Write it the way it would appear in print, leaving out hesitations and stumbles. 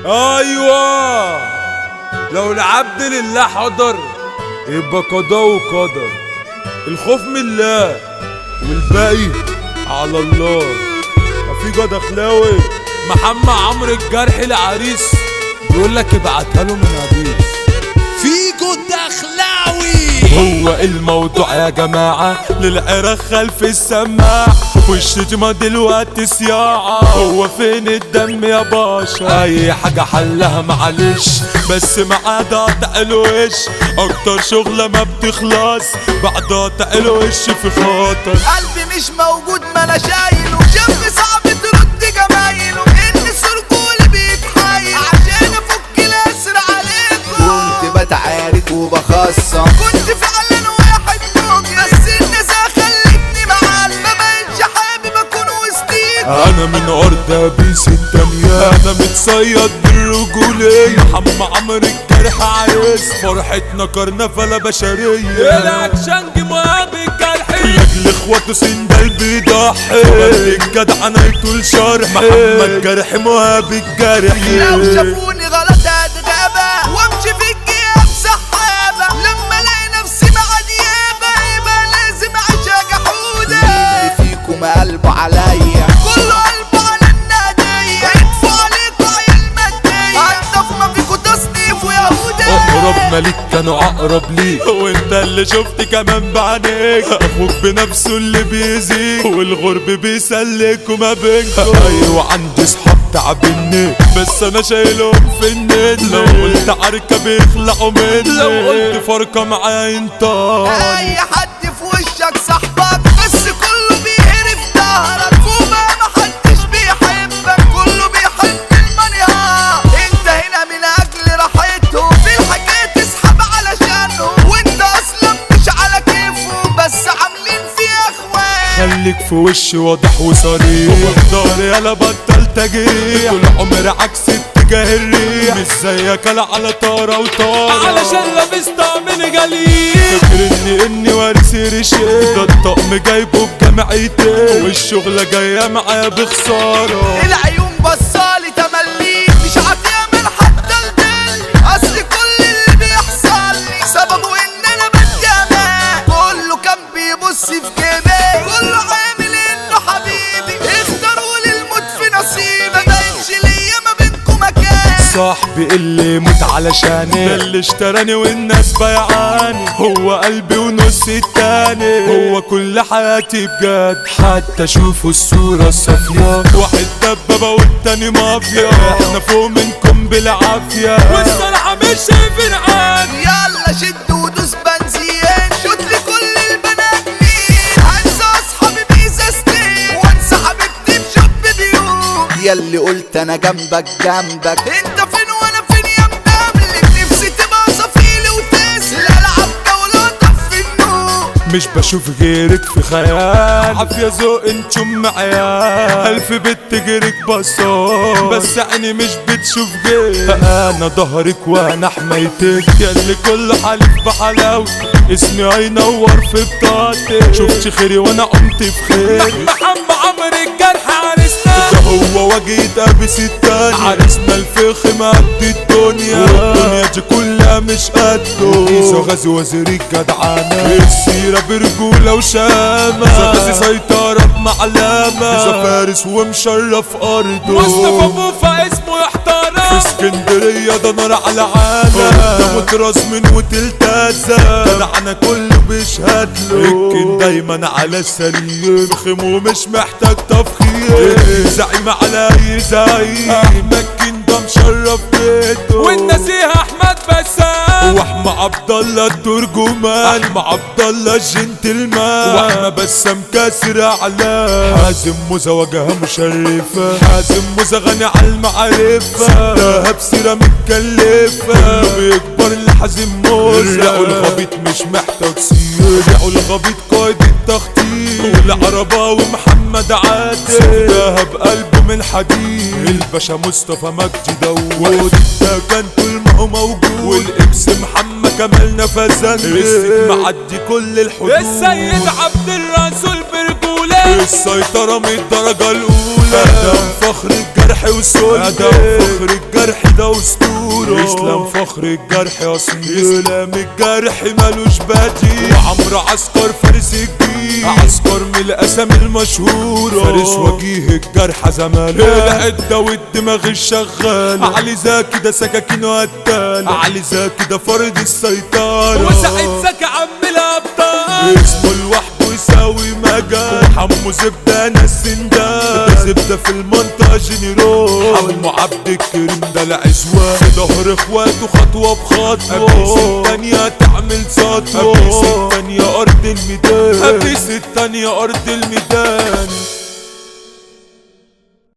ايوه، لو العبد لله حضر يبقى قضاء وقدر. الخوف من الله والباقي على الله. رفيقة دخلاوي محمد عمرو الجرح العريس بيقول لك ابعتها له من عريس. فيجو دخلاوي. هو الموضوع يا جماعة للعراق خلف السماع، والشتمة دلوقتي صياعة. هو فين الدم يا باشا؟ اي حاجة حلها معلش، بس مع قطع الوش اكتر شغلة ما بتخلص. بعد قطع الوش في خاطر قلبي مش موجود ما انا شايله، جنبي صعب ترد جمايله، ان سرقولي بيتحايل عشان افك الاسر عليكم. كنت بتعارك وبخصم، كنت فعلا واحد موجي، بس الناس خلتني معلم، ما بقتش حابب اكون وسطيكم. انا من ارض ابيس التانية، انا متصيد بالرجولية. محمد عمرو الجرح عريس فرحتنا كرنفلة بشرية. الاكشنج مهاب الجرح لاجل اخواته سندال بيضحي، الجدع انا يطول شرح. محمد جرح مهاب الجرح. لو شافوني غلط هتغابة وامشي في الجياب سحابة، لما الاقي نفسي مع ديابة يبقى لازم اعيش جحودة. اللي فيكم قلبه عليا كله قلبه على النادية، ادفوا عليكوا عيال مادية، انضف ما فيكوا تصنيف ويهودة. اقرب مليك كانوا اقرب ليك، وانت اللي شفت كمان بعينيك. اخوك بنفسه اللي بيزيك، والغرب بيسلك وما بينكم. ايوه عندي صحاب تعبني، بس انا شايلهم في النت. لو قلت عركة بيخلعوا مني، لو قلت فرقة معايا انت. اي حد في وشك صاحبك، بس كله بيهرب ظهرك، وما محدش بيحبك، كله بيحب المنيا. انت هنا من اجل راحتهم، في الحكاية تسحب علشانهم، وانت اصلا مش على كيفهم، بس عاملين فيها اخوان. خليك في وشي واضح وصريح، وبضهري يالا بطل تجريح. طول عمري عكس اتجاه الريح، مش زيك لا على طارة وطارة، علشان لابس طعم جليل. فاكر اني وارث رشيد. ده الطقم جايبه بجمعيتين، والشغلة جاية معايا بخسارة. العيون بصالي تملي، مش هتعمل حتى الدل، اصل كل اللي بيحصل لي سببه ان انا بتجمع. كله كان بيبص في جيبي، كله عامل انه حبيبي، اختاروا لي الموت في نصيبي، ما بقتش ليا ما بينكم مكان. صاحبي اللي موت علشاني، ده اللي اشتراني والناس بيعاني. هو قلبي ونص التاني، هو كل حياتي بجد. حتى شوفوا الصورة الصافية، واحد دبابة والتاني مافيا. احنا فوق منكم بالعافية، والصراحة مش شايفين عاد. يلا شد ودوس بنزين، شوت لكل البنات مين، هنسى اصحابي بإزازتين، وانسى حبيبتي بشب بيوم. ياللي قلت انا جنبك جنبك، انت فين وانا فين يا مدملك، نفسي تبقى صفيلي وتسلى العب دولة طفي النور. مش بشوف غيرك في خيال. عافية ذوق انتم عيال، الف بنت تجرك بصار، بس عيني مش بتشوف غير. انا ظهرك وانا حمايتك، ياللي كل حالف بحلاوتي. اسمي هينور في بطاقتي، شفتش خيري وانا قمت في خير. محمد عمرو الجرح عريسنا، ده هو وجه ابس التاني. عرسنا الفخم قد الدنيا، والدنيا دي كلها مش قده. إذا غازي وزير الجدعانة، السيرة برجولة وشامة. إذا غازي سيطرة بمعلمة، إذا فارس ومشرف أرضه. مصطفى بوفا اسمه يحترم. في اسكندرية ده نار على عالم، ده متراس من وتلتزم. جدعنا كله بيشهد له، الكن دايما على السرير. فخم ومش محتاج تفخير، زعيم على اي زعيم. احمد كن ده مشرف بيته، والنسيه احمد بسام، واحمد عبد الله الترجمان. احمد عبد الله الجنتلمان، واحمد بسام كاسر اعلام. حازم موزة واجهة مشرفة، حازم موزة غني على المعرفة. سبتها بسيرة متكلفة، كله بيكبر لحازم موزة. رقوا الغبيط مش محتاج سير، رقوا الغبيط قائد التخطيط. والعرباوي محمد عادل، سبتها بقلبه من حديد. الباشا مصطفى مجدي داوود، ده كان طول ما هو موجود. والاكس محمد كمال نفذان، السيد معدي كل الحدود. السيد عبد الرسول برجولة، السيطرة من الدرجة الأولى. أدم فخر الجرح الجرح وسلطة ادم فخر الجرح ده اسطورة اسلام فخر الجرح يا صندوق اسلام الجرح مالوش بديل وعمرو عسكر فارس الجيل عسكر من الاسامي المشهورة فارس وجيه الجرح زماله العدة والدماغ الشغالة علي زكي ده سكاكينه قتالة علي زكي ده فرد السيطرة وسعيد زكي عم الابطال اسمه لوحده يساوي مجال حمو زبدة انا السندان ده زبدة في المنطقة جنرال حمو عبد الكريم ده العزوان في ظهر اخواته خطوة بخطوة ابليس التانية تعمل سطوة ابليس التانية ارض الميدان ابليس التانية ارض الميدان